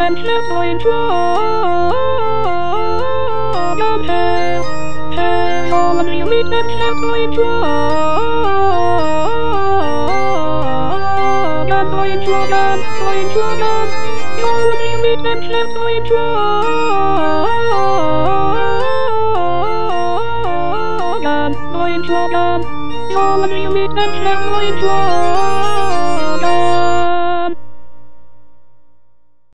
and step going dragon. Hey, all of you meet and step going dragon. Going dragon. All of you meet and step going dragon. Going dragon. All of you meet and step going dragon.